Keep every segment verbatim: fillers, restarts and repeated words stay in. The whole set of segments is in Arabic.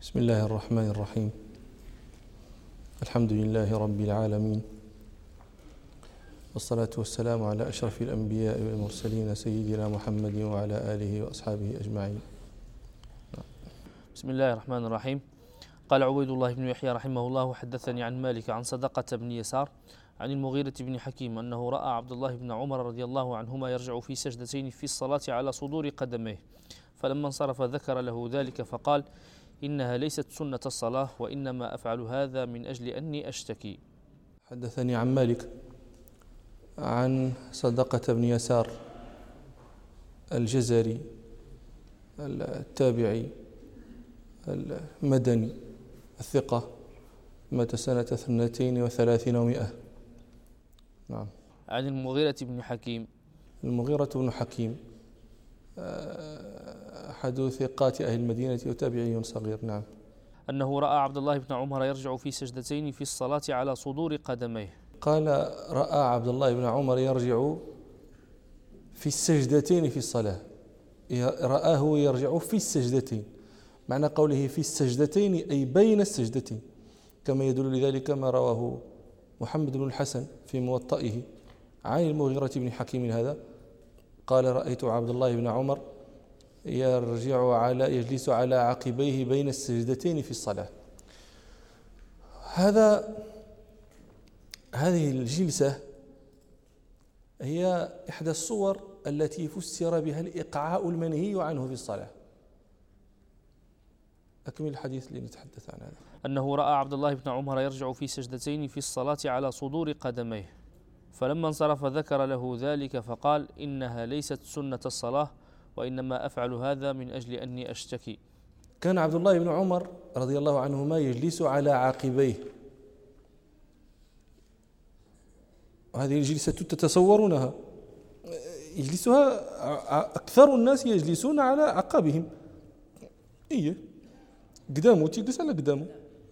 بسم الله الرحمن الرحيم. الحمد لله رب العالمين، والصلاة والسلام على أشرف الأنبياء والمرسلين سيدنا محمد وعلى آله وأصحابه أجمعين. بسم الله الرحمن الرحيم. قال عبيد الله بن يحيى رحمه الله: حدثني عن مالك عن صدقة بن يسار عن المغيرة بن حكيم أنه رأى عبد الله بن عمر رضي الله عنهما يرجع في سجدتين في الصلاة على صدور قدميه، فلما انصرف ذكر له ذلك فقال: إنها ليست سنة الصلاة، وإنما أفعل هذا من أجل أني أشتكي. حدثني عن مالك عن صدقة بن يسار الجزري التابعي المدني الثقة، مات سنة اثنتين وثلاثين ومئة. نعم. عن المغيرة بن حكيم. المغيرة بن حكيم أحد ثقات أهل المدينة وتابعي صغير. نعم. أنه رأى عبد الله بن عمر يرجع في سجدتين في الصلاة على صدور قدميه. قال: رأى عبد الله بن عمر يرجع في السجدتين في الصلاة، رآه يرجع في السجدتين، معنى قوله في السجدتين أي بين السجدتين، كما يدل لذلك ما رواه محمد بن الحسن في موطئه عن المغيرة بن حكيم هذا، قال: رأيت عبد الله بن عمر يرجع على يجلس على عقبيه بين السجدتين في الصلاة. هذا هذه الجلسة هي إحدى الصور التي فسر بها الإقعاء المنهي عنه في الصلاة. أكمل الحديث لنتحدث عن هذا. أنه رأى عبد الله بن عمر يرجع في سجدتين في الصلاة على صدور قدميه، فلما انصرف ذكر له ذلك فقال: إنها ليست سنة الصلاة، وإنما أفعل هذا من أجل أني أشتكي. كان عبد الله بن عمر رضي الله عنهما يجلس على عقبيه، وهذه الجلسة تتصورونها، يجلسها أكثر الناس يجلسون على عقبهم. إيه قدامه تجلس على قدامه.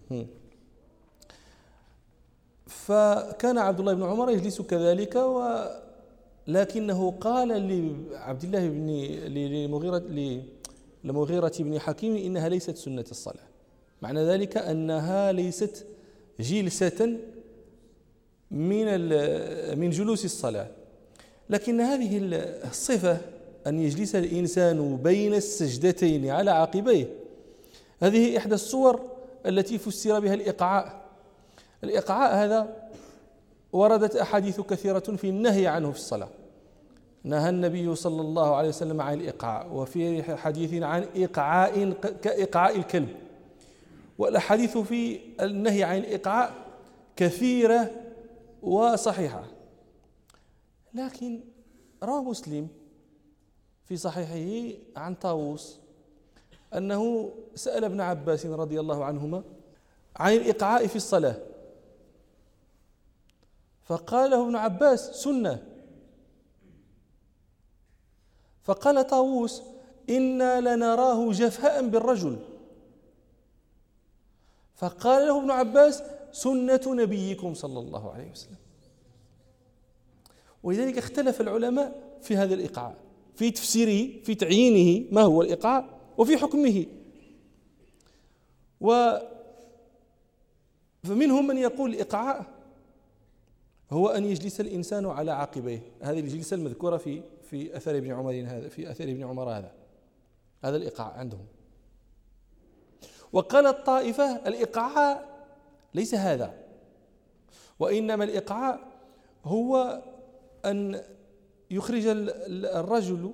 فكان عبد الله بن عمر يجلس كذلك، ولكنه قال لعبد الله بن لمغيرة لمغيرة بن حكيم: إنها ليست سنة الصلاة، معنى ذلك أنها ليست جلسة من من جلوس الصلاة، لكن هذه الصفة أن يجلس الإنسان بين السجدتين على عقبيه، هذه إحدى الصور التي فسر بها الإقعاء. الإقعاء هذا وردت أحاديث كثيرة في النهي عنه في الصلاة، نهى النبي صلى الله عليه وسلم عن الإقعاء، وفي حديث عن إقعاء كإقعاء الكلب، والأحاديث في النهي عن الإقعاء كثيرة وصحيحة. لكن روى مسلم في صحيحه عن طاووس أنه سأل ابن عباس رضي الله عنهما عن الإقعاء في الصلاة، فقال له ابن عباس: سنة. فقال طاووس: إنا لنراه جفاء بالرجل. فقال له ابن عباس: سنة نبيكم صلى الله عليه وسلم. ولذلك اختلف العلماء في هذا الإقعاء، في تفسيره، في تعيينه ما هو الإقعاء، وفي حكمه. و فمنهم من يقول الإقعاء هو أن يجلس الإنسان على عقبيه، هذه الجلسة المذكورة في في أثر ابن عمر هذا في أثر ابن عمر هذا هذا الإقعاء عندهم. وقال الطائفة: الإقعاء ليس هذا، وإنما الإقعاء هو أن يخرج الرجل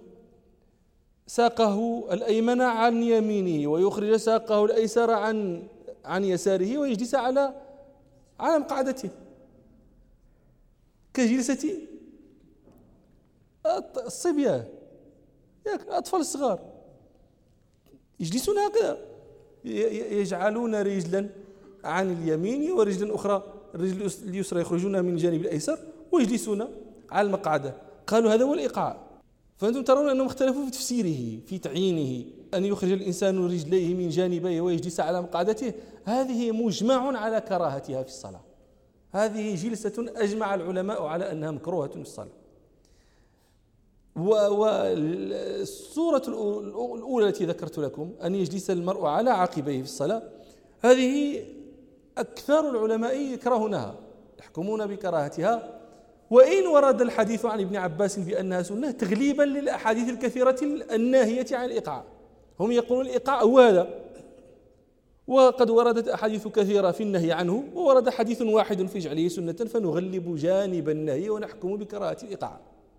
ساقه الأيمن عن يمينه، ويخرج ساقه الأيسر عن عن يساره، ويجلس على على مقعدته كجلسة الصبيان، الأطفال الصغار يجلسون هكذا، يجعلون رجلا عن اليمين ورجلا أخرى، الرجل اليسرى يخرجونها من الجانب الأيسر ويجلسون على المقعدة. قالوا هذا هو الإقعاء. فأنتم ترون أنهم اختلفوا في تفسيره، في تعيينه، أن يخرج الإنسان رجليه من جانبيه ويجلس على مقعدته، هذه مجمع على كراهتها في الصلاة، هذه جلسة أجمع العلماء على أنها مكروهة في الصلاة. والصورة الأولى التي ذكرت لكم أن يجلس المرء على عقبيه في الصلاة، هذه أكثر العلماء يكرهونها، يحكمون بكراهتها، وإن ورد الحديث عن ابن عباس بأنها سنة تغليبا للأحاديث الكثيرة الناهية عن الإيقاع. هم يقولون الإيقاع هو هذا، وقد وردت أحاديث كثيرة في النهي عنه، وورد حديث واحد في جعله سنة، فنغلب جانب النهي ونحكم بكراهة الإيقاع.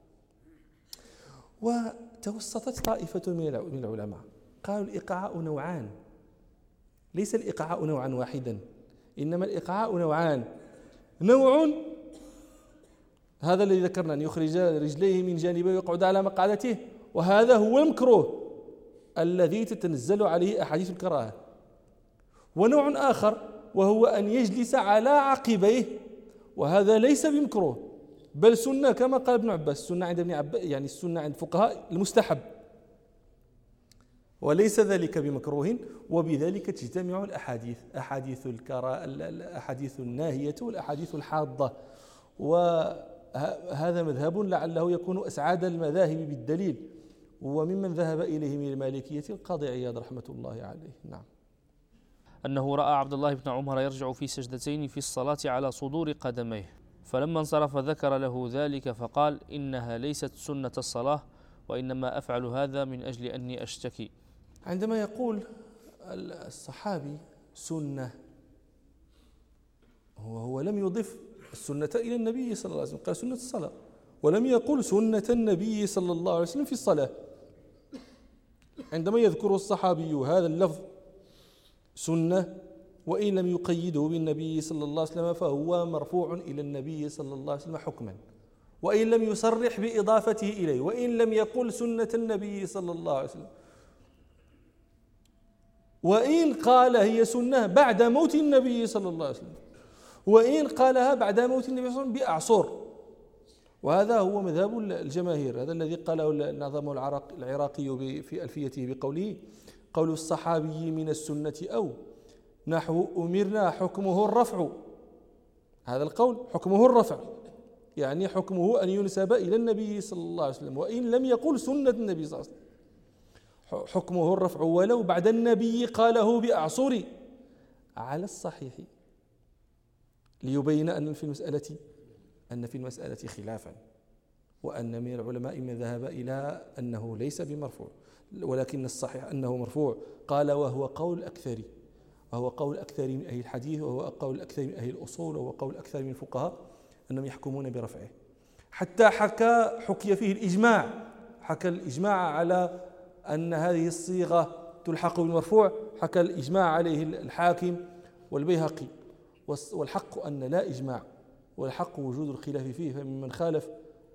وتوسطت طائفة من العلماء قالوا الإيقاع نوعان، ليس الإيقاع نوعا واحدا، إنما الإيقاع نوعان. نوع هذا الذي ذكرنا، أن يخرج رجليه من جانبه ويقعد على مقعدته، وهذا هو المكروه الذي تتنزل عليه أحاديث الكراهة. ونوع آخر وهو أن يجلس على عقبيه، وهذا ليس بمكروه بل سنة كما قال ابن عباس، السنة عند ابن عباس يعني السنة عند الفقهاء المستحب، وليس ذلك بمكروه. وبذلك تجتمع الأحاديث، أحاديث الكراهة، الأحاديث الناهية والأحاديث الحاضة. وهذا مذهب لعله يكون أسعد المذاهب بالدليل، وممن ذهب إليه من المالكية القاضي عياض رحمة الله عليه. نعم. أنه رأى عبد الله بن عمر يرجع في سجدتين في الصلاة على صدور قدميه، فلما انصرف ذكر له ذلك فقال: إنها ليست سنة الصلاة، وإنما أفعل هذا من أجل أني أشتكي. عندما يقول الصحابي سنة، هو, هو لم يضف السنة إلى النبي صلى الله عليه وسلم، قال سنة الصلاة، ولم يقل سنة النبي صلى الله عليه وسلم في الصلاة. عندما يذكر الصحابي هذا اللفظ سنة وإن لم يقيده بالنبي صلى الله عليه وسلم فهو مرفوع إلى النبي صلى الله عليه وسلم حكما، وإن لم يصرح بإضافته إليه، وإن لم يقل سنة النبي صلى الله عليه وسلم، وإن قال هي سنة بعد موت النبي صلى الله عليه وسلم، وإن قالها بعد موت النبي صلى الله عليه وسلم بأعصر. وهذا هو مذهب الجماهير، هذا الذي قاله النظام العراقي في ألفيته بقوله: قول الصحابي من السنة أو نحو أمرنا حكمه الرفع. هذا القول حكمه الرفع، يعني حكمه أن ينسب إلى النبي صلى الله عليه وسلم، وإن لم يقل سنة النبي صلى الله عليه وسلم حكمه الرفع ولو بعد النبي قاله بأعصر على الصحيح، ليبين أن في المسألة أن في المسألة خلافا، وأن من العلماء من ذهب إلى أنه ليس بمرفوع، ولكن الصحيح أنه مرفوع. قال وهو قول الأكثر، وهو قول أكثر من أهل الحديث، وهو قول أكثر من أهل الأصول، وهو قول أكثر من الفقهاء أنهم يحكمون برفعه. حتى حكى حكي فيه الإجماع، حكى الإجماع على أن هذه الصيغة تلحق بالمرفوع، حكى الإجماع عليه الحاكم والبيهقي. والحق أن لا إجماع، والحق وجود الخلاف فيه، فممن خالف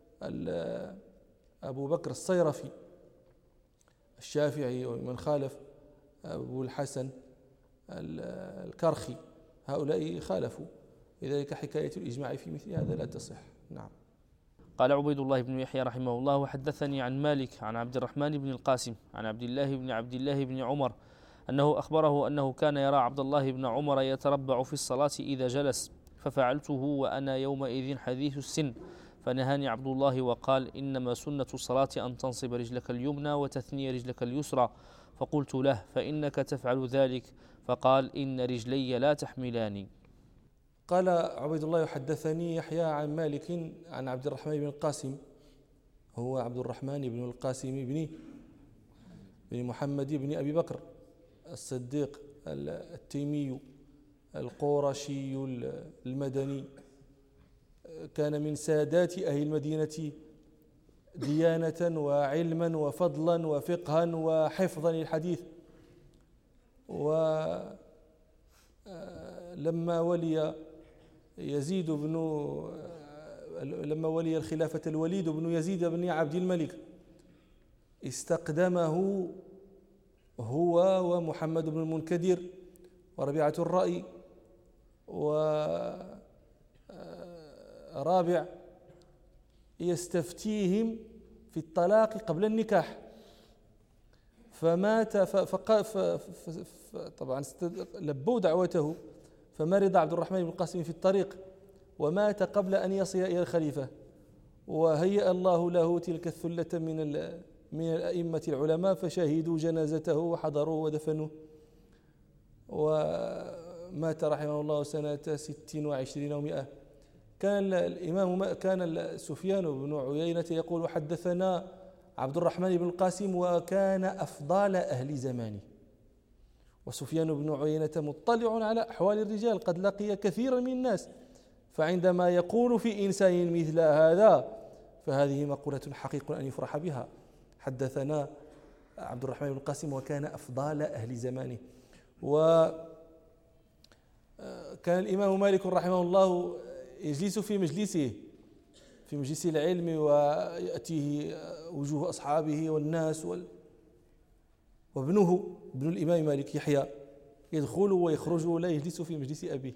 أبو بكر الصيرفي الشافعي، ومن خالف أبو الحسن الكرخي، هؤلاء خالفوا، لذلك حكاية الإجماع في مثل هذا لا تصح. نعم. قال عبيد الله بن يحيى رحمه الله: وحدثني عن مالك عن عبد الرحمن بن القاسم عن عبد الله بن عبد الله بن عمر أنه أخبره أنه كان يرى عبد الله بن عمر يتربع في الصلاة إذا جلس، ففعلته وأنا يومئذ حديث السن، فنهاني عبد الله وقال: إنما سنة الصلاة أن تنصب رجلك اليمنى وتثني رجلك اليسرى. فقلت له: فإنك تفعل ذلك؟ فقال: إن رجلي لا تحملاني. قال عبيد الله: يحدثني يحيى عن مالك عن عبد الرحمن بن القاسم، هو عبد الرحمن بن القاسم بن بن محمد بن أبي بكر الصديق التيمي القرشي المدني، كان من سادات أهل المدينة ديانة وعلما وفضلا وفقها وحفظا للحديث. ولما ولي يزيد بن لما ولي الخلافة الوليد بن يزيد بن عبد الملك استقدمه هو ومحمد بن المنكدر وربيعة الرأي ورابع يستفتيهم في الطلاق قبل النكاح، فمات فقال طبعا لبوا دعوته، فمرض عبد الرحمن بن القاسم في الطريق ومات قبل أن يصل إلى الخليفة، وهيأ الله له تلك الثلة من من الأئمة العلماء فشهدوا جنازته وحضروه ودفنوه، ومات رحمه الله سنة ست وعشرين ومئة. كان الإمام كان سفيان بن عيينة يقول حدثنا عبد الرحمن بن القاسم وكان أفضل أهل زمانه. وسفيان بن عيينة مطلع على أحوال الرجال، قد لقي كثيرا من الناس، فعندما يقول في إنسان مثل هذا فهذه مقولة حقيق أن يفرح بها. حدثنا عبد الرحمن بن القاسم وكان أفضل أهل زمانه. وكان الإمام مالك رحمه الله يجلس في مجلسه في مجلس العلم ويأتيه وجوه أصحابه والناس وال وابنه ابن الإمام مالك يحيى يدخل ويخرج ولا يجلس في مجلس أبيه.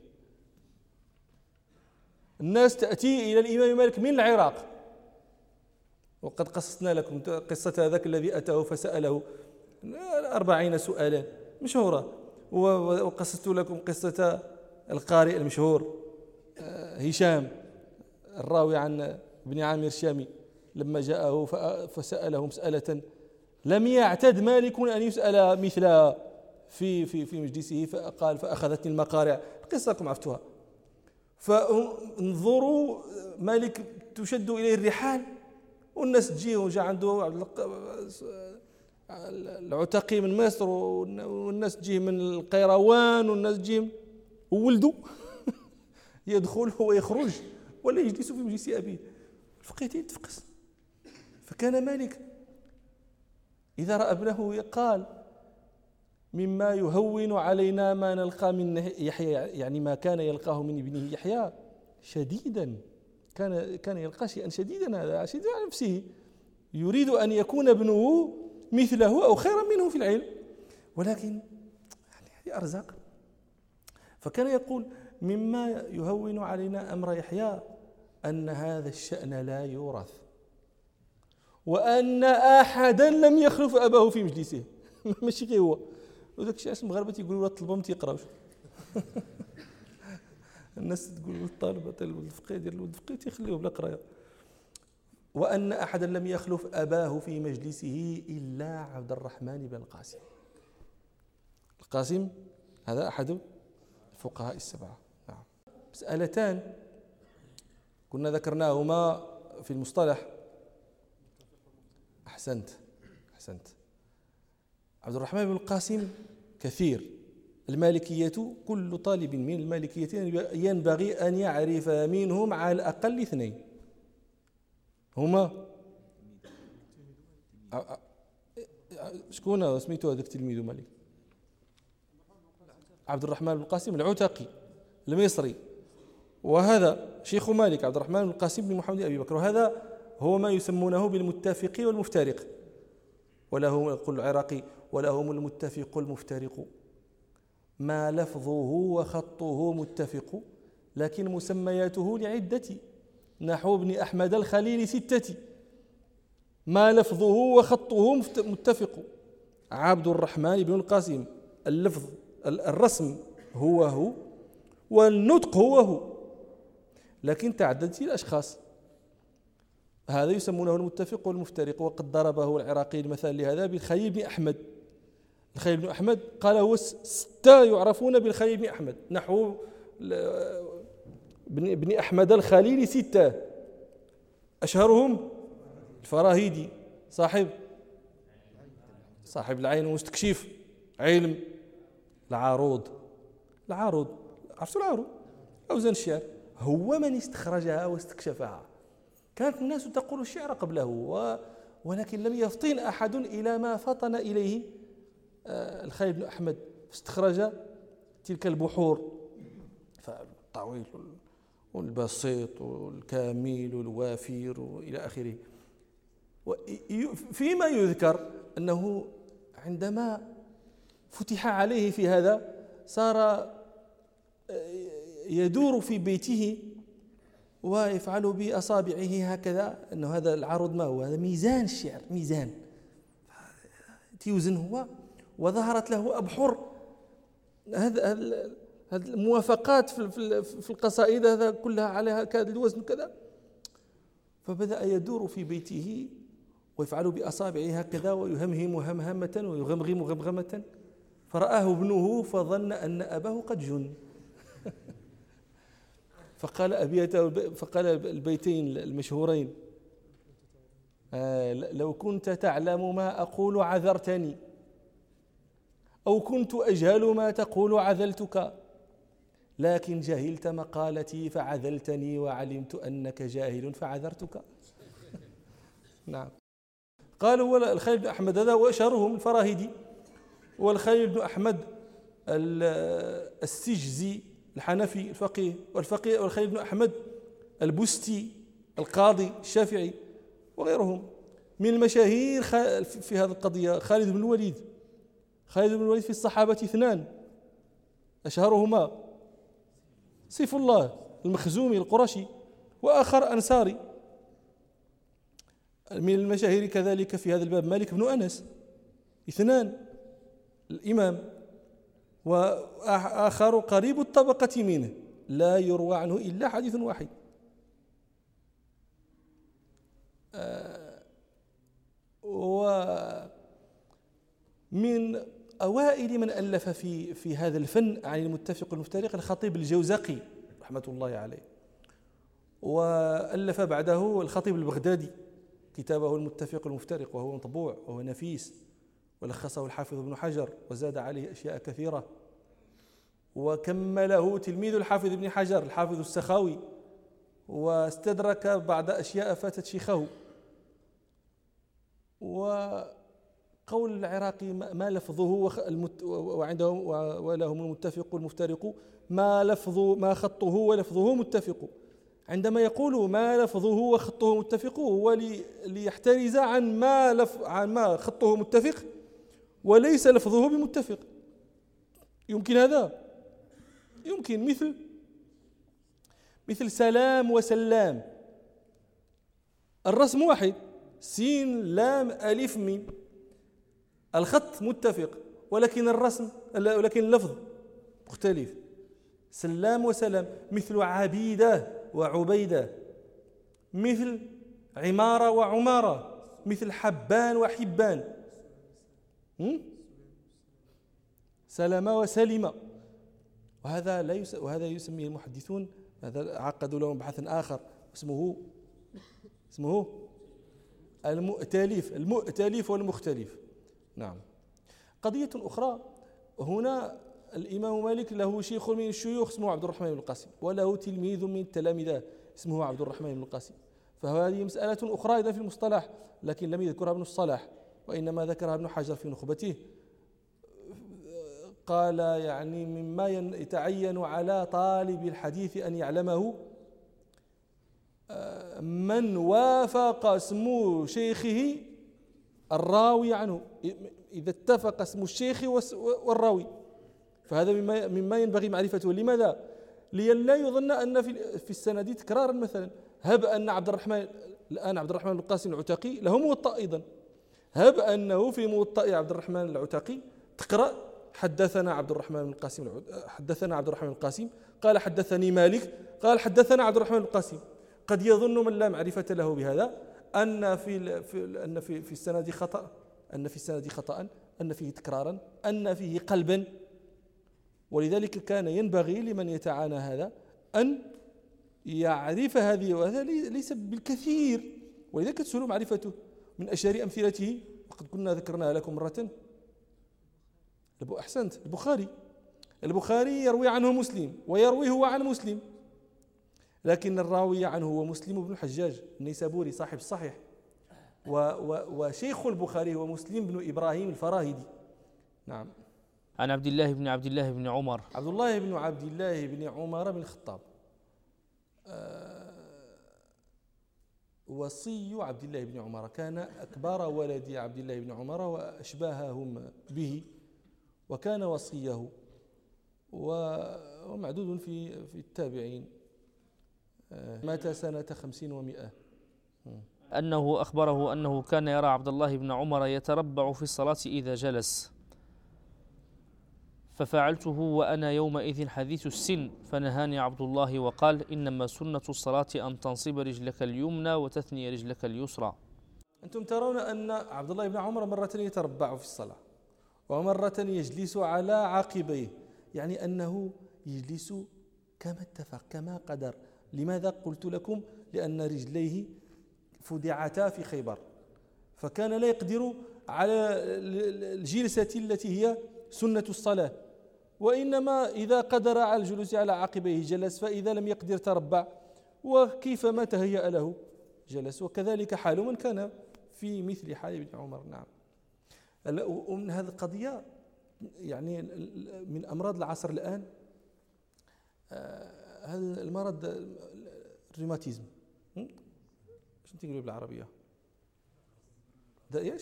الناس تأتي إلى الإمام مالك من العراق، وقد قصصنا لكم قصة هذاك الذي أتاه فسأله أربعين سؤالا مشهورة، وقصصت لكم قصة القارئ المشهور هشام الراوي عن ابن عامر الشامي لما جاءه فسأله مسألة لم يعتد مالك أن يسأل مثلها في في في مجلسه، فقال فأخذتني المقارع. قصتكم عرفتوها. فانظروا مالك تشد إليه الرحال والناس تجيه، وجاء عنده العتقي من مصر والناس تجيه من القيروان والناس تجيه، وولده يدخل ويخرج ولا يجلس في مجلس أبيه. الفقيه تفقس. فكان مالك إذا رأى ابنه قال مما يهون علينا ما نلقى من يحيى، يعني ما كان يلقاه من ابنه يحيى شديدا، كان كان يلقى شيئا شديدا، هذا شديد على نفسه، يريد أن يكون ابنه مثله أو خيرا منه في العلم، ولكن يعني هذه أرزاق. فكان يقول مما يهون علينا أمر يحيى أن هذا الشأن لا يورث، وأن أحدا لم يخلف أباه في مجلسه. ماشي غير هو، وداك الشيء علاش المغاربة تيقولوا لا الطلبة ما تيقراوش. الناس تقول الطالب الفقيه ديال الولد الفقيه تيخليوه بلا قرايه. وأن أحدا لم يخلف أباه في مجلسه إلا عبد الرحمن بن القاسم. القاسم هذا أحد الفقهاء السبعة. نعم. مسألتان كنا ذكرناهما في المصطلح. أحسنت أحسنت عبد الرحمن بن القاسم كثير. المالكية كل طالب من المالكية ينبغي أن يعرف منهم على الأقل اثنين، هما شكون سميتو هذاك تلميذ مالك؟ عبد الرحمن بن القاسم العتقي المصري، وهذا شيخ مالك عبد الرحمن بن القاسم بن محمد أبي بكر، وهذا هو ما يسمونه بالمتفق والمفترق، ولهم يقول العراقي ولهم المتفق المفترق، ما لفظه وخطه متفق لكن مسمياته لعدة، نحو ابن أحمد الخليل ستة، ما لفظه وخطه متفق. عبد الرحمن بن القاسم اللفظ الرسم هو هو والنطق هو هو، لكن تعددت الأشخاص، هذا يسمونه المتفق والمفترق. وقد ضربه العراقي المثال لهذا بالخليل بن أحمد. الخليل بن أحمد قال هو ستة يعرفون بالخليل بن أحمد، نحو بن أحمد الخليل ستة، أشهرهم الفراهيدي صاحب صاحب العين المستكشف علم العاروض. العاروض عرفتوا العاروض أوزان الشعر، هو من استخرجها واستكشفها. كانت الناس تقول الشعر قبله، ولكن لم يفطن أحد إلى ما فطن إليه الخليل بن أحمد، فاستخرج تلك البحور، فالطويل والبسيط والكامل والوافر وإلى آخره. فيما يذكر أنه عندما فتح عليه في هذا صار يدور في بيته ويفعل بأصابعه هكذا، أنه هذا العروض ما هو؟ هذا ميزان الشعر، ميزان تيوزن هو، وظهرت له أبحر. هذا هذه الموافقات في في القصائد هذا كلها عليها كذا الوزن كذا. فبدأ يدور في بيته ويفعل بأصابعه هكذا ويهمهم همهمة ويغمغم غمغمة، فرآه ابنه فظن أن أباه قد جن فقال أبيته فقال البيتين المشهورين: آه لو كنت تعلم ما أقول عذرتني، أو كنت أجهل ما تقول عذلتك، لكن جهلت مقالتي فعذلتني وعلمت أنك جاهل فعذرتك. نعم. قالوا الخليل بن أحمد هذا وأشهرهم الفراهيدي، والخليل بن أحمد السجزي الحنفي الفقيه، والفقيه والخليل بن أحمد البستي القاضي الشافعي وغيرهم. من المشاهير في هذه القضية خالد بن الوليد. خالد بن الوليد في الصحابة اثنان أشهرهما سيف الله المخزومي القرشي، وآخر أنصاري. من المشاهير كذلك في هذا الباب مالك بن أنس، اثنان، الإمام، وآخر قريب الطبقة منه لا يروى عنه إلا حديث واحد. ومن أوائل من ألف في في هذا الفن عن المتفق والمفترق الخطيب الجوزقي رحمة الله عليه، وألف بعده الخطيب البغدادي كتابه المتفق والمفترق، وهو مطبوع وهو نفيس، ولخصه الحافظ ابن حجر وزاد عليه أشياء كثيرة، وكمله تلميذ الحافظ ابن حجر الحافظ السخاوي، واستدرك بعض أشياء فاتت شيخه. وقول العراقي ما لفظه وعندهم ولهم المتفق والمفترق ما لفظ ما خطه ولفظه متفق. عندما يقول ما لفظه وخطه متفق هو ليحترز عن ما لف عن ما خطه متفق وليس لفظه بمتفق. يمكن هذا؟ يمكن. مثل مثل سلام وسلام، الرسم واحد، سين لام ألف ميم، الخط متفق ولكن الرسم ولكن اللفظ مختلف. سلام وسلام. مثل عبيدة وعبيدة، مثل عمارة وعمارة، مثل حبان وحبان، سلمة وسلمة. وهذا لا يس... وهذا يسميه المحدثون، هذا عقدوا لهم بحثا آخر اسمه اسمه المؤتلف المؤتلف والمختلف. نعم. قضية أخرى، هنا الإمام مالك له شيخ من الشيوخ اسمه عبد الرحمن بن القاسم، وله تلميذ من التلامذة اسمه عبد الرحمن بن القاسم. فهذه مسألة أخرى إذا في المصطلح، لكن لم يذكرها ابن الصلاح، وإنما ذكرها ابن حجر في نخبته. قال يعني مما يتعين على طالب الحديث أن يعلمه من وافق اسم شيخه الراوي عنه، إذا اتفق اسم الشيخ والراوي، فهذا مما مما ينبغي معرفته. لماذا؟ لئلا يظن أن في في السند تكرارا. مثلا هب أن عبد الرحمن الآن عبد الرحمن القاسم العتاقي له موطأ أيضا، هب أنه في موطأ عبد الرحمن العتاقي تقرأ حدثنا عبد الرحمن بن القاسم حدثنا عبد الرحمن القاسم قال حدثني مالك قال حدثنا عبد الرحمن القاسم. قد يظن من لا معرفة له بهذا أن في أن في في السند خطأ، أن في السند خطأ، أن فيه تكرارا، أن فيه قلبا. ولذلك كان ينبغي لمن يتعانى هذا أن يعرف هذه، وهذا ليس بالكثير، ولذلك تسهل معرفته. من أشهر أمثلته وقد كنا ذكرناها لكم مرة، أحسنت، البخاري. البخاري يروي عنه مسلم ويروي هو عن مسلم، لكن الراوي عنه هو مسلم بن الحجاج النيسابوري صاحب الصحيح، وشيخ البخاري هو مسلم بن إبراهيم الفراهيدي. نعم. عن عبد الله بن عبد الله بن عمر. عبد الله بن عبد الله بن عمر بن الخطاب وصي عبد الله بن عمر، كان أكبر ولد عبد الله بن عمر وأشباههم به، وكان وصيه، ومعدود في في التابعين. مات سنة خمسين ومئة. أنه أخبره أنه كان يرى عبد الله بن عمر يتربع في الصلاة إذا جلس، ففعلته وأنا يومئذ حديث السن فنهاني عبد الله وقال إنما سنة الصلاة أن تنصب رجلك اليمنى وتثني رجلك اليسرى. أنتم ترون أن عبد الله بن عمر مرة يتربع في الصلاة ومرة يجلس على عاقبيه، يعني أنه يجلس كما اتفق كما قدر. لماذا قلت لكم؟ لأن رجليه فدعتا في خيبر، فكان لا يقدر على الجلسة التي هي سنة الصلاة، وإنما إذا قدر على الجلوس على عقبيه جلس، فإذا لم يقدر تربع، وكيفما تهيأ له جلس. وكذلك حال من كان في مثل حال ابن عمر. نعم. ومن هذه القضية يعني من أمراض العصر الآن هذا المرض الروماتيزم، شنو تقولوا بالعربية؟ ده ايش؟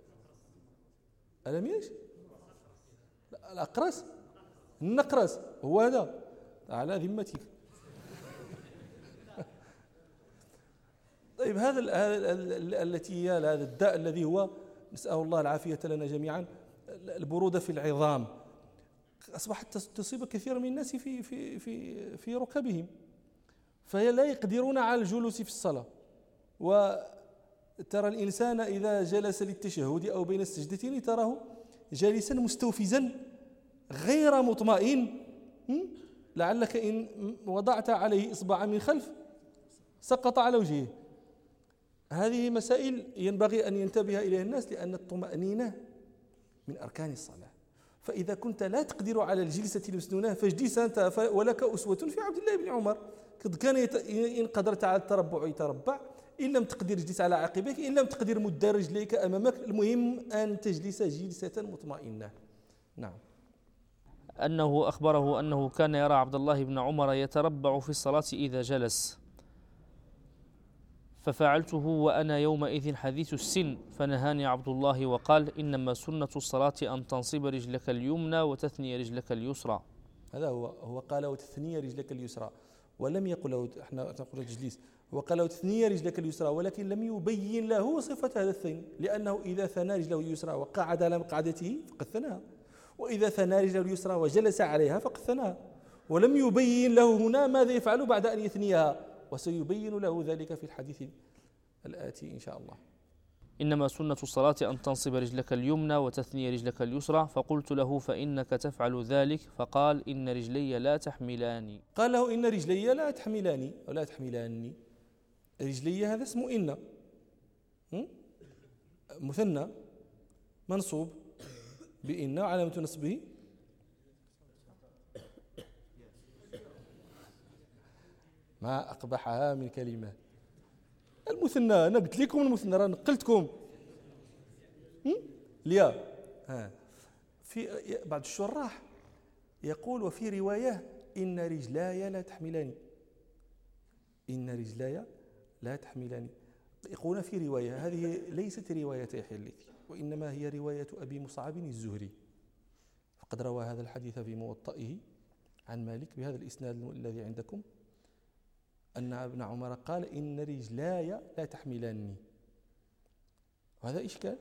ألم ايش؟ الأقرس، النقرس، هو هذا على ذمتك. طيب هذا التي هي هذا الداء الذي هو نسأل الله العافية لنا جميعا، البرودة في العظام، أصبحت تصيب كثير من الناس في في في في ركبهم، فلا يقدرون على الجلوس في الصلاة. وترى الإنسان إذا جلس للتشهد أو بين السجدتين تراه جالسا مستوفزا غير مطمئن، لعلك إن وضعت عليه إصبعا من خلف سقط على وجهه. هذه مسائل ينبغي أن ينتبه إليها الناس، لأن الطمأنينة من أركان الصلاة. فإذا كنت لا تقدر على الجلسة المسنونة فاجلس أنت، ولك أسوة في عبد الله بن عمر، قد كان إن قدرت على التربع يتربع، إن لم تقدر اجلس على عقبيك، إن لم تقدر مد رجليك أمامك، المهم أن تجلس جلسة مطمئنة. نعم. أنه أخبره أنه كان يرى عبد الله بن عمر يتربع في الصلاة إذا جلس، ففعلته وأنا يومئذ حديث السن فنهاني عبد الله وقال إنما سنة الصلاة أن تنصب رجلك اليمنى وتثني رجلك اليسرى. هذا هو هو قال وتثني رجلك اليسرى، ولم يقل له احنا نقول تجليس، هو قال وتثني رجلك اليسرى، ولكن لم يبين له صفة هذا الثني، لأنه إذا ثنى رجله اليسرى وقعد على مقعدته فقد ثناها، وإذا ثنى رجله اليسرى وجلس عليها فقد ثناها، ولم يبين له هنا ماذا يفعل بعد أن يثنيها، وسيبين له ذلك في الحديث الآتي إن شاء الله. إنما سنة الصلاة أن تنصب رجلك اليمنى وتثني رجلك اليسرى، فقلت له فإنك تفعل ذلك، فقال إن رجلي لا تحملاني. قال له إن رجلي لا تحملاني ولا تحملاني. رجلي هذا اسمه إن، مثنى منصوب بإن، وعلامة نصبه ما أقبحها من كلمة المثنى. أنا قلت لكم المثنى، راه نقلتكم ليا. ها في بعض الشراح يقول وفي رواية إن رجلاي لا تحملاني، إن رجلاي لا تحملاني. يقولون في رواية، هذه ليست رواية يحيى الليثي، وإنما هي رواية أبي مصعب الزهري، فقد روى هذا الحديث في موطئه عن مالك بهذا الإسناد الذي عندكم، أن ابن عمر قال إن رجلاي لا تحملاني. وهذا إشكال،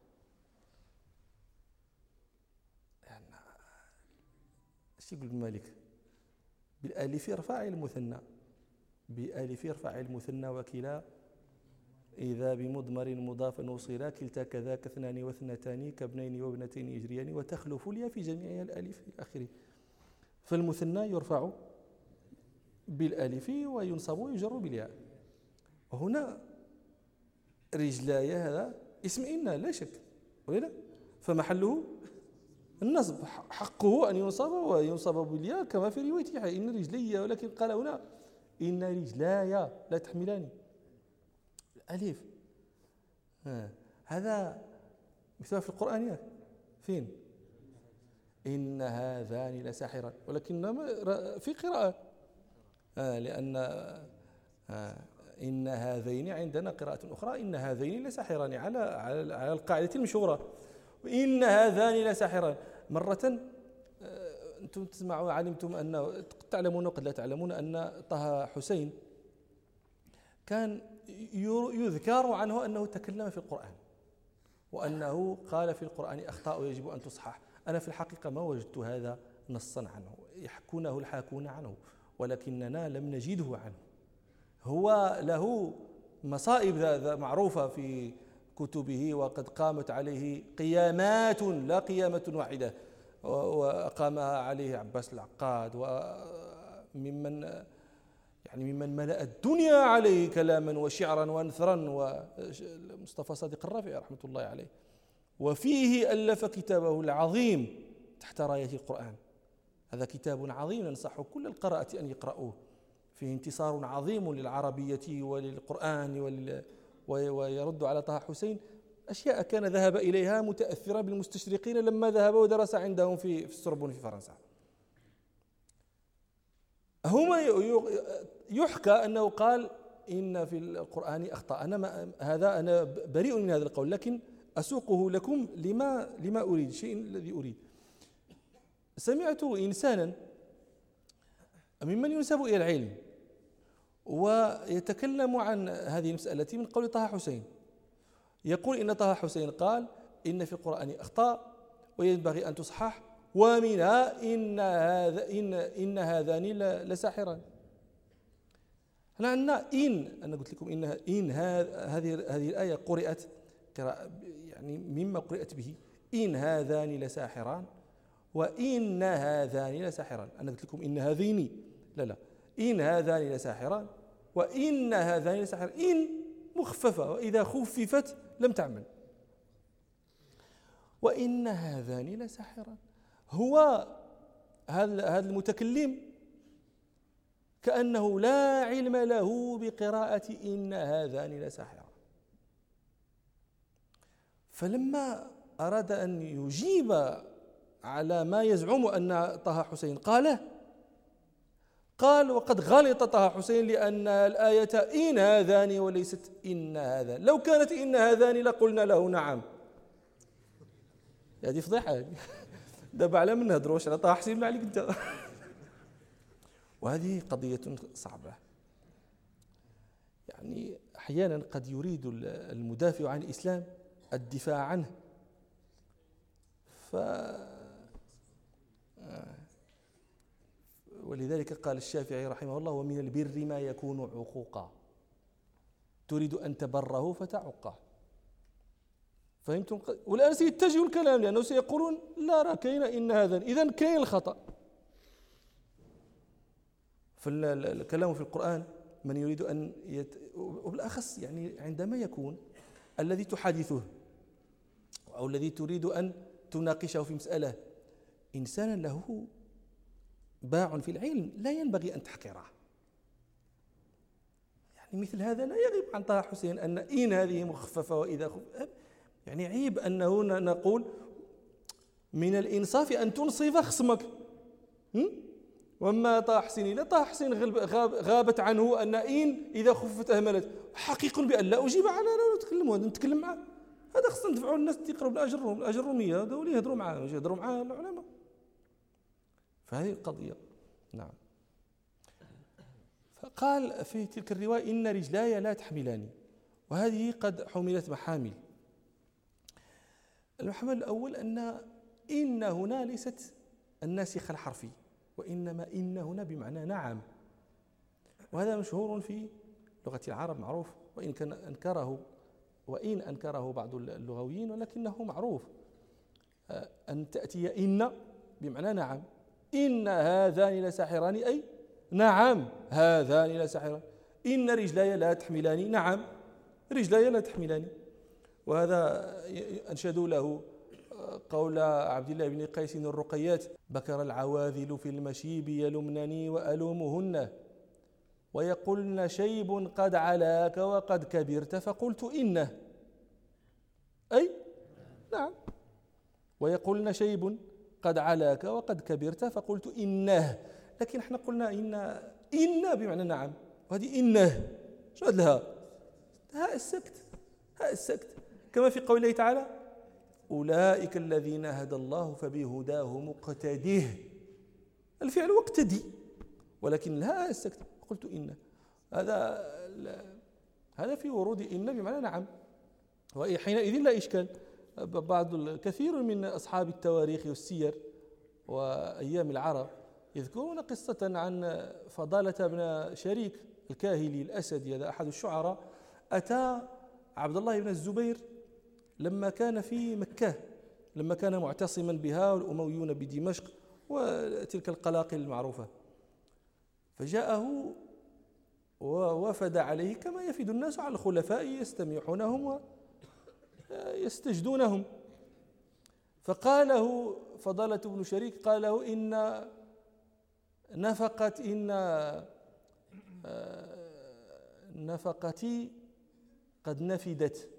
يعني ايش يقول مالك؟ بالالف يرفع المثنى، بالالف يرفع المثنى وكلا إذا بمضمر مضاف وصلا كلتا كذاك اثنان واثنتان كابنين وابنتين يجريان وتخلف اليا في جميع الالف إلى آخره. فالمثنى يرفع بالالف وينصب ويجر بالياء. وهنا رجلاي هذا اسم إن لا شك، ولا فمحله النصب، حقه أن ينصب وينصب بالياء كما في رواية يحيى إن رجلي، ولكن قال هنا إن رجلاي لا تحملاني الألف. هذا مثل في القرآن فين؟ إن هذان لساحران، ولكن في قراءة آه لأن آه إن هذين عندنا قراءة أخرى إن هذين لساحران على على, على القاعدة المشهورة، وإن هذان لساحران. مرة آه أنتم تسمعوا علمتم أن تعلمون وقد لا تعلمون أن طه حسين كان يذكر عنه أنه تكلم في القرآن، وأنه قال في القرآن أخطاء يجب أن تصحح. أنا في الحقيقة ما وجدت هذا نصا عنه، يحكونه الحاكون عنه ولكننا لم نجده عنه. هو له مصائب معروفة في كتبه، وقد قامت عليه قيامات لا قيامة واحدة، وأقامها عليه عباس العقاد، وممن يعني ممن ملأ الدنيا عليه كلاما وشعرا ونثرا، ومصطفى صادق الرافعي رحمة الله عليه. وفيه ألف كتابه العظيم تحت راية القرآن. هذا كتاب عظيم ننصح كل القراءة أن يقرأوه، فيه انتصار عظيم للعربية وللقرآن ولل... ويرد على طه حسين أشياء كان ذهب إليها متأثرا بالمستشرقين لما ذهب ودرس عندهم في في السوربون في فرنسا. هما يحكى أنه قال إن في القرآن أخطاء. أنا ما هذا أنا بريء من هذا القول، لكن أسوقه لكم لما لما أريد، شيء الذي أريد. سمعت إنسانا ممن ينسب إلى العلم ويتكلم عن هذه المسألة من قول طه حسين، يقول إن طه حسين قال إن في القرآن أخطاء وينبغي أن تصحح، ومنها إن هذا إن إن هذان لساحران. هنا عندنا إن أنا قلت لكم إن إن هذه هذه الآية قرأت قراءة يعني مما قرأت به، إن هذان لساحران وإن هذان لساحران. أنا قلت لكم إن هذين، لا لا إن هذان لساحران وإن هذان لساحران. إن مخففة، وإذا خففت لم تعمل. وإن هذان لساحران، هو هذا هذا المتكلم كأنه لا علم له بقراءة إن هذان لساحران. فلما أراد أن يجيب على ما يزعم أن طه حسين قاله، قال وقد غلط طه حسين لأن الآية إن هذان وليست إن هذان، لو كانت إن هذان لقلنا له نعم. هذه فضيحة دابا على من نهضروش على طه حسين عليك أنت. وهذه قضية صعبة، يعني أحيانا قد يريد المدافع عن الإسلام الدفاع عنه، ف ولذلك قال الشافعي رحمه الله: ومن البر ما يكون عقوقا، تريد أن تبره فتعقه. فهمتم؟ والآن سيتجه الكلام لأنه سيقولون لا راه كاين إن هذا، إذن كاين الخطأ. فالكلام في القرآن من يريد أن يت... وبالأخص يعني عندما يكون الذي تحادثه أو الذي تريد أن تناقشه في مسألة إنسانا له باع في العلم، لا ينبغي أن تحقره. يعني مثل هذا لا يغيب عن طه حسين أن إن هذه مخففة وإذا خفف، يعني عيب أنه نقول من الإنصاف أن تنصف خصمك. وما طه حسين لا طه حسين غاب غابت عنه أن إن إذا خفت أهملت، حقيق بأن لا أجيب على لا نتكلم هذا نتكلم معه، هذا خصنا ندفعوا الناس يقرأوا الأجرهم الأجرمية هذا ولي يهضروا معاه يهضروا معاه العلماء. فهذه القضية. نعم. فقال في تلك الرواية: إن رجلاي لا تحملاني، وهذه قد حملت محامل. المحمل الأول أن إن هنا ليست الناسخ الحرفي، وإنما إن هنا بمعنى نعم، وهذا مشهور في لغة العرب معروف، وإن كان أنكره وإن أنكره بعض اللغويين ولكنه معروف أن تأتي إن بمعنى نعم. إن هذان لساحران أي نعم هذان لساحران. إن رجلاي لا تحملاني، نعم رجلاي لا تحملاني. وهذا أنشدوا له قول عبد الله بن قيس الرقيات: بكر العواذل في المشيب يلمنني وألومهن ويقولن شيب قد علاك وقد كبرت فقلت إنه، أي نعم، ويقولن شيب قد علاك وقد كبرت فقلت إنه. لكن احنا قلنا إن إن بمعنى نعم، وهذه إنه شو لها ها السكت ها السكت، كما في قول الله تعالى: أولئك الذين هدى الله فبهداه مقتده. الفعل واقتدي، ولكن ها السكت قلت إن. هذا هذا في ورود إن بمعنى نعم، وحينئذ لا إشكال بعض الكثير من أصحاب التواريخ والسير وأيام العرب يذكرون قصة عن فضالة بن شريك الكاهلي الأسدي، هذا أحد الشعراء، أتى عبد الله بن الزبير لما كان في مكة، لما كان معتصما بها والأمويون بدمشق وتلك القلاقل المعروفة، فجاءه ووفد عليه كما يفد الناس على الخلفاء يستميحونهم ويستجدونهم. فقال له فضالة بن شريك، قال له إن نفقت إن نفقتي قد نفدت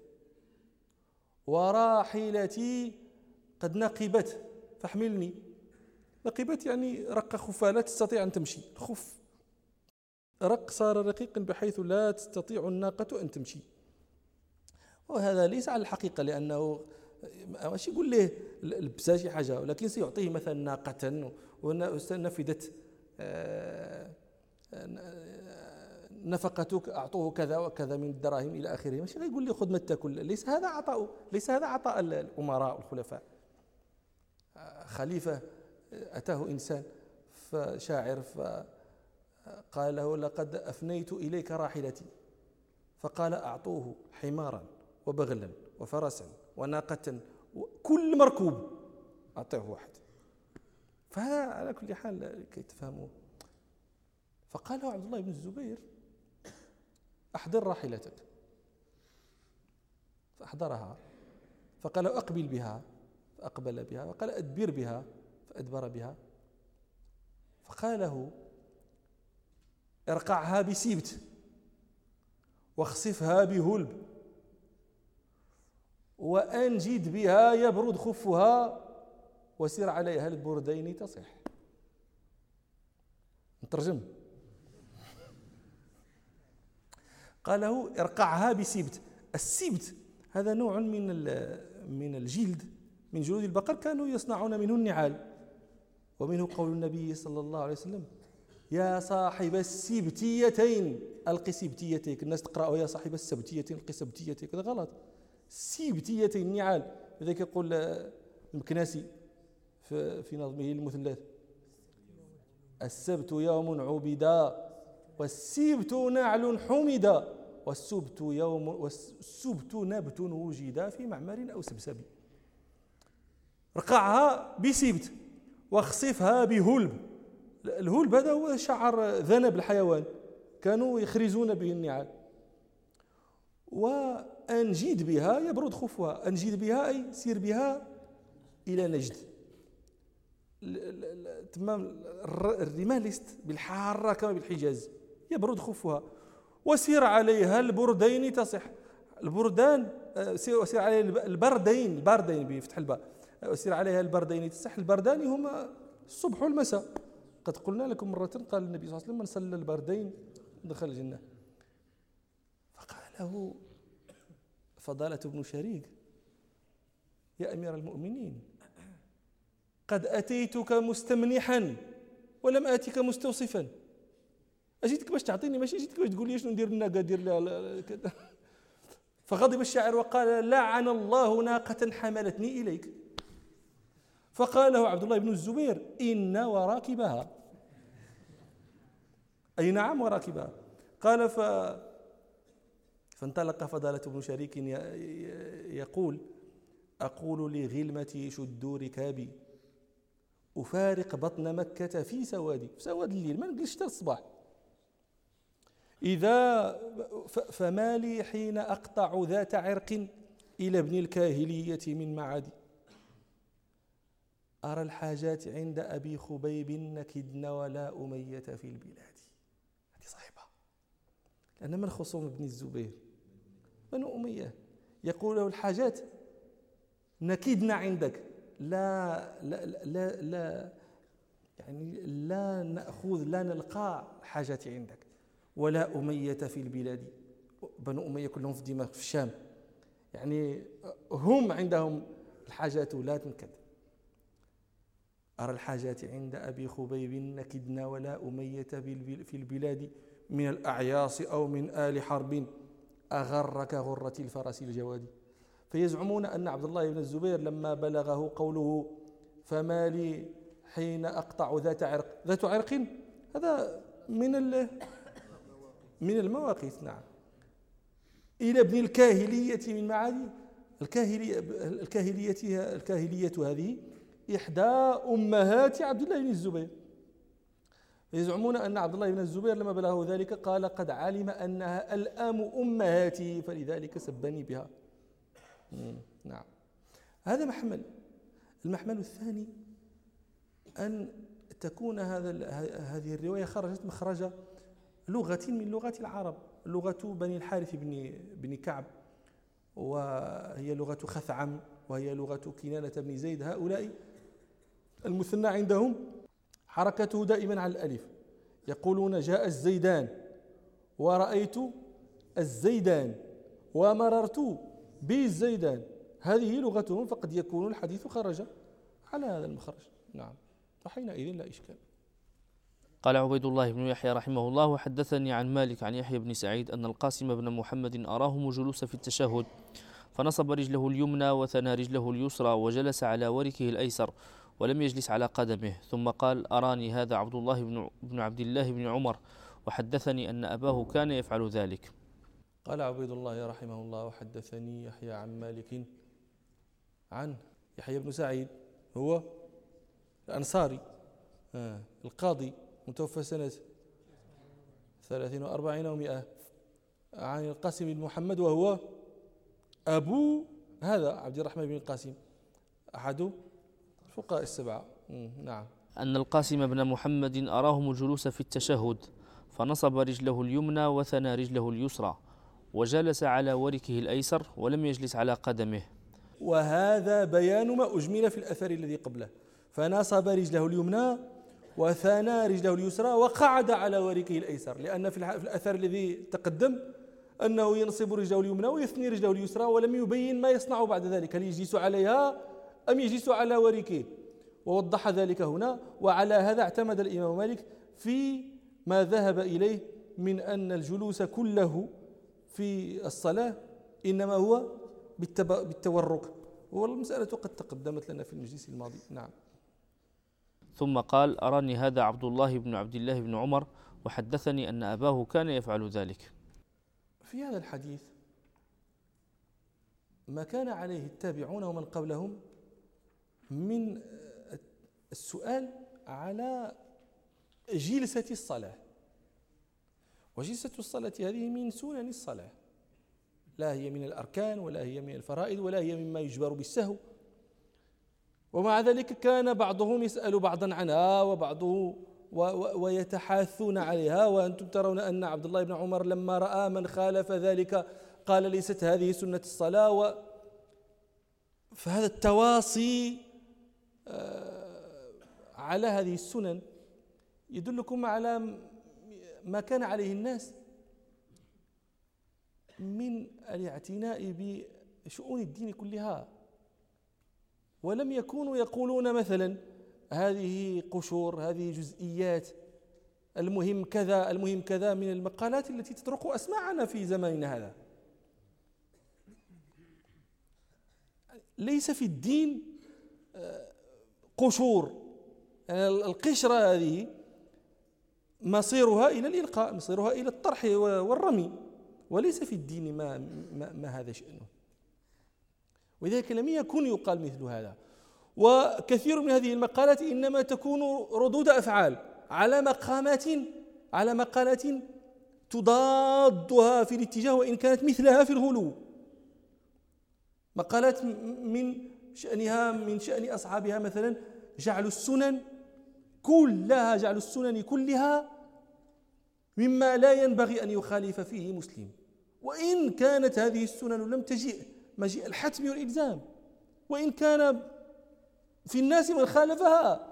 وراحلتي قد نقبت فاحملني. نقبت يعني رق خفها، لا تستطيع أن تمشي، خف رق صار رقيقا بحيث لا تستطيع الناقة أن تمشي. وهذا ليس على الحقيقة، لأنه ماشي يقول له لبسها شي حاجة، ولكن سيعطيه مثلا ناقة ونفدت نفقتك أعطوه كذا وكذا من الدراهم إلى آخره، ماشي يقول لي خذ ما تاكل. ليس هذا عطاء، ليس هذا عطاء الأمراء والخلفاء. خليفة أتاه إنسان فشاعر فقال له لقد أفنيت إليك راحلتي، فقال أعطوه حمارا وبغلا وفرسا وناقة وكل مركوب أعطيه واحد. فهذا على كل حال كي تفهموا. فقال له عبد الله بن الزبير أحضر راحلتك، فأحضرها، فقال أقبل بها، فأقبل بها، وقال أدبر بها، فأدبر بها. فقال له ارقعها بسبت واخسفها بهلب وأنجد بها يبرد خفها وسر عليها البردين تصح. نترجم. قال له ارقعها بسبت. السبت هذا نوع من من الجلد من جلود البقر، كانوا يصنعون منه النعال، ومنه قول النبي صلى الله عليه وسلم يا صاحب السبتيتين ألق سبتيتيك. الناس تقرأ يا صاحب السبتيتين ألق سبتيتيك، هذا غلط. سبتيتين النعال. لذلك يقول المكناسي في, في نظمه المثلث السبت يوم عبدا والسبت نعل حمدا والسبت يوم والسبت نبت وجد في معمر أو سبسب. رقعها بسبت واخصفها بهلب. الهلب هذا هو شعر ذنب الحيوان، كانوا يخرزون به النعال. وأنجد بها يبرد خفها. أنجد بها أي سير بها إلى نجد. تمام. الرمال ليست بالحارة كما بالحجاز، يبرد خفها. وسير عليها البردين تصح. البردان سير عليها البردين، البردين بفتح الباء، وسير عليها البردين تصح. البردان هما الصبح والمساء. قد قلنا لكم مرة قال النبي صلى الله عليه وسلم من صلى البردين دخل الجنة. فقال له فضالة بن شريك يا أمير المؤمنين قد أتيتك مستمنحا ولم آتك مستوصفا. أجيتك باش تعطيني، ماشي أجيتك باش تقول لي شنو ندير الناقة دير لها كذا. فغضب الشاعر وقال لعن الله ناقة حملتني إليك. فقال له عبد الله بن الزبير إن وراكبها، أي نعم وراكبها. قال ف فانطلق فضالة بن شريك يقول أقول لغلمتي شدوا ركابي أفارق بطن مكة في سوادي، في سواد الليل، ما نقلش حتى الصباح. إذا فما لي حين أقطع ذات عرق إلى ابن الكاهلية من معادي أرى الحاجات عند أبي خبيب نكدن ولا أمية في البلاد. هذه صعبة، لأن من خصوم ابن الزبير بنو أمية. يقول له الحاجات نكدن عندك، لا لا لا, لا يعني لا نأخذ لا نلقى حاجات عندك، ولا أمية في البلاد. بنو أمية كلهم في دمشق في الشام، يعني هم عندهم الحاجات لا تنكد. أرى الحاجات عند أبي خبيب نكدنا ولا أمية في البلاد من الأعياص أو من آل حرب أغرك غرة الفرس الجواد. فيزعمون أن عبد الله بن الزبير لما بلغه قوله فما لي حين أقطع ذات عرق، ذات عرق هذا من من المواقيت، نعم، إلى ابن الكاهلية من معادي الكاهلية. الكاهلية الكاهلية هذه إحدى أمهات عبد الله بن الزبير. يزعمون أن عبد الله بن الزبير لما بلغه ذلك قال قد علم أنها الأم أمهاتي فلذلك سبني بها. نعم، هذا محمل. المحمل الثاني أن تكون هذا هذه الرواية خرجت مخرج لغة من لغات العرب، لغة بني الحارث بن بن كعب، وهي لغة خثعم، وهي لغة كنانة بن زيد. هؤلاء المثنى عندهم حركته دائما على الألف، يقولون جاء الزيدان ورأيت الزيدان ومررت بالزيدان، هذه لغتهم، فقد يكون الحديث خرج على هذا المخرج. نعم، وحينئذ لا إشكال. قال عبيد الله بن يحيى رحمه الله: وحدثني عن مالك عن يحيى بن سعيد أن القاسم بن محمد أراهم جلوس في التشهد فنصب رجله اليمنى وثنى رجله اليسرى وجلس على وركه الأيسر ولم يجلس على قدمه، ثم قال: أراني هذا عبد الله بن عبد الله بن عمر وحدثني أن أباه كان يفعل ذلك. قال عبيد الله رحمه الله: وحدثني يحيى عن مالك عن يحيى بن سعيد، هو الأنصاري آه. القاضي، متوفى سنة ثلاثين وأربعين ومئة، عن القاسم بن محمد وهو أبو هذا عبد الرحمن بن القاسم، أحد فقهاء السبعة. نعم. أن القاسم بن محمد أراهم الجلوس في التشهد فنصب رجله اليمنى وثنى رجله اليسرى وجلس على وركه الأيسر ولم يجلس على قدمه. وهذا بيان ما أجمل في الأثر الذي قبله، فنصب رجله اليمنى وثنى رجله اليسرى وقعد على وركه الأيسر، لأن في الأثر الذي تقدم أنه ينصب رجله اليمنى ويثني رجله اليسرى، ولم يبين ما يصنع بعد ذلك، هل يجلس عليها أم يجلس على وركه، ووضح ذلك هنا. وعلى هذا اعتمد الإمام مالك في ما ذهب إليه من أن الجلوس كله في الصلاة إنما هو بالتورك، والمسألة قد تقدمت لنا في المجلس الماضي. نعم. ثم قال: أراني هذا عبد الله بن عبد الله بن عمر وحدثني أن أباه كان يفعل ذلك. في هذا الحديث ما كان عليه التابعون ومن قبلهم من السؤال على جلسة الصلاة، وجلسة الصلاة هذه من سنن الصلاة، لا هي من الأركان ولا هي من الفرائض ولا هي مما يجبر بالسهو، ومع ذلك كان بعضهم يسأل بعضا عنها وبعضه ويتحاثون عليها. وأنتم ترون أن عبد الله بن عمر لما رأى من خالف ذلك قال: ليست هذه سنة الصلاة. و فهذا التواصي على هذه السنن يدلكم على ما كان عليه الناس من الاعتناء بشؤون الدين كلها، ولم يكونوا يقولون مثلا هذه قشور، هذه جزئيات، المهم كذا المهم كذا، من المقالات التي تطرق أسماعنا في زماننا هذا. ليس في الدين قشور، يعني القشرة هذه مصيرها إلى الإلقاء، مصيرها إلى الطرح والرمي، وليس في الدين ما, ما, ما هذا شأنه، ولذلك لم يكن يقال مثل هذا. وكثير من هذه المقالات إنما تكون ردود أفعال على مقامات على مقالات تضادها في الاتجاه وإن كانت مثلها في الغلو، مقالات من شأنها من شأن أصحابها مثلا جعل السنن كلها جعل السنن كلها مما لا ينبغي أن يخالف فيه مسلم، وإن كانت هذه السنن لم تجيء مجيء الحتم والإلزام، وإن كان في الناس من خالفها.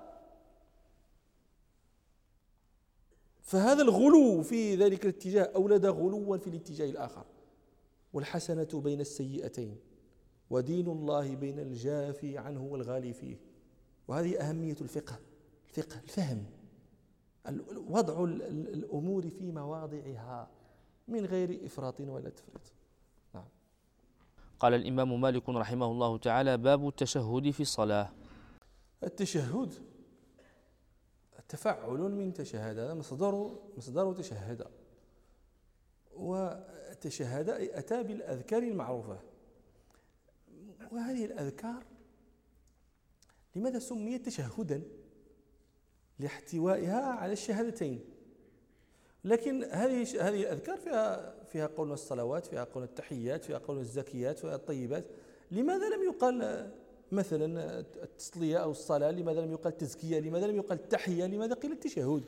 فهذا الغلو في ذلك الاتجاه أولد غلوا في الاتجاه الآخر. والحسنة بين السيئتين ودين الله بين الجافي عنه والغالي فيه. وهذه أهمية الفقه، الفقه الفهم، وضع الأمور في مواضعها من غير إفراط ولا تفريط. نعم. قال الإمام مالك رحمه الله تعالى: باب التشهد في الصلاة. التشهد تفعل من تشهد، هذا مصدر مصدر تشهد، وتشهد أي أتى بالأذكار المعروفة. وهذه الأذكار لماذا سميت تشهدا؟ لاحتوائها على الشهادتين. لكن هذه هذه الأذكار فيها فيها قول الصلوات، فيها قول التحيات، فيها قول الزكيات، فيها الطيبات. لماذا لم يقال مثلا التصلية أو الصلاة؟ لماذا لم يقال التزكية؟ لماذا لم يقال التحية؟ لماذا قيل التشهد؟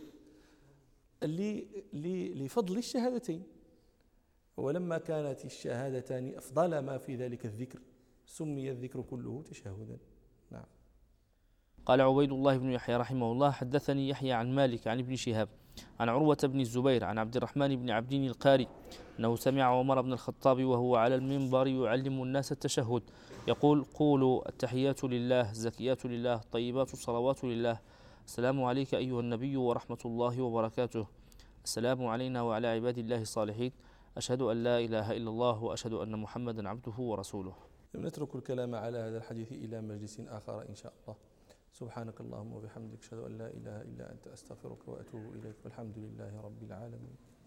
لفضل الشهادتين. ولما كانت الشهادتان أفضل ما في ذلك الذكر سمي الذكر كله تشهدا. نعم. قال عبيد الله بن يحيى رحمه الله: حدثني يحيى عن مالك عن ابن شهاب عن عروة بن الزبير عن عبد الرحمن بن عبدين القاري أنه سمع عمر بن الخطاب وهو على المنبر يعلم الناس التشهد يقول: قولوا التحيات لله، الزكيات لله، الطيبات الصلوات لله، السلام عليك أيها النبي ورحمة الله وبركاته، السلام علينا وعلى عباد الله الصالحين، أشهد أن لا إله إلا الله وأشهد أن محمدا عبده ورسوله. نترك الكلام على هذا الحديث إلى مجلس آخر إن شاء الله. سبحانك اللهم وبحمدك، أشهد أن لا إله إلا أنت، أستغفرك وأتوب إليك، والحمد لله رب العالمين.